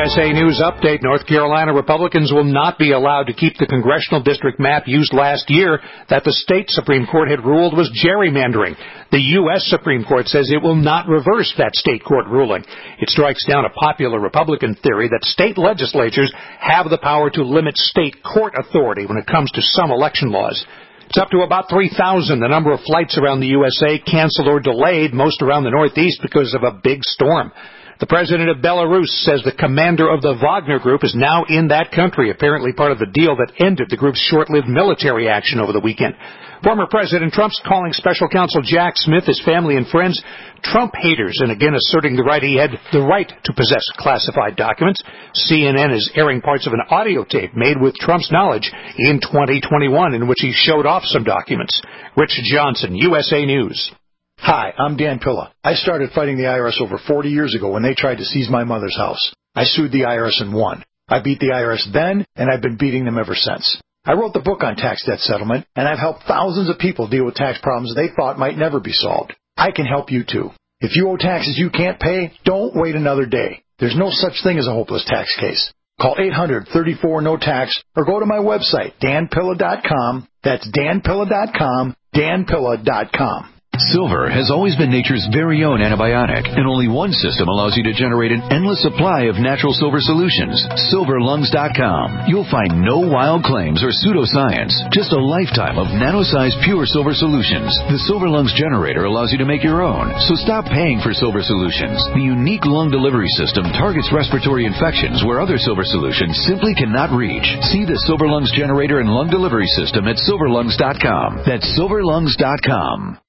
USA News Update. North Carolina Republicans will not be allowed to keep the congressional district map used last year that the state Supreme Court had ruled was gerrymandering. The U.S. Supreme Court says it will not reverse that state court ruling. It strikes down a popular Republican theory that state legislatures have the power to limit state court authority when it comes to some election laws. It's up to about 3,000, the number of flights around the USA canceled or delayed, most around the Northeast because of a big storm. The president of Belarus says the commander of the Wagner Group is now in that country, apparently part of the deal that ended the group's short-lived military action over the weekend. Former President Trump's calling special counsel Jack Smith, his family and friends, Trump haters, and again asserting he had the right to possess classified documents. CNN is airing parts of an audio tape made with Trump's knowledge in 2021 in which he showed off some documents. Rich Johnson, USA News. Hi, I'm Dan Pilla. I started fighting the IRS over 40 years ago when they tried to seize my mother's house. I sued the IRS and won. I beat the IRS then, and I've been beating them ever since. I wrote the book on tax debt settlement, and I've helped thousands of people deal with tax problems they thought might never be solved. I can help you too. If you owe taxes you can't pay, don't wait another day. There's no such thing as a hopeless tax case. Call 800-34-NO-TAX or go to my website, danpilla.com. That's danpilla.com, danpilla.com. Silver has always been nature's very own antibiotic, and only one system allows you to generate an endless supply of natural silver solutions. SilverLungs.com. You'll find no wild claims or pseudoscience, just a lifetime of nano-sized pure silver solutions. The Silver Lungs generator allows you to make your own, so stop paying for silver solutions. The unique lung delivery system targets respiratory infections where other silver solutions simply cannot reach. See the Silver Lungs generator and lung delivery system at SilverLungs.com. That's SilverLungs.com.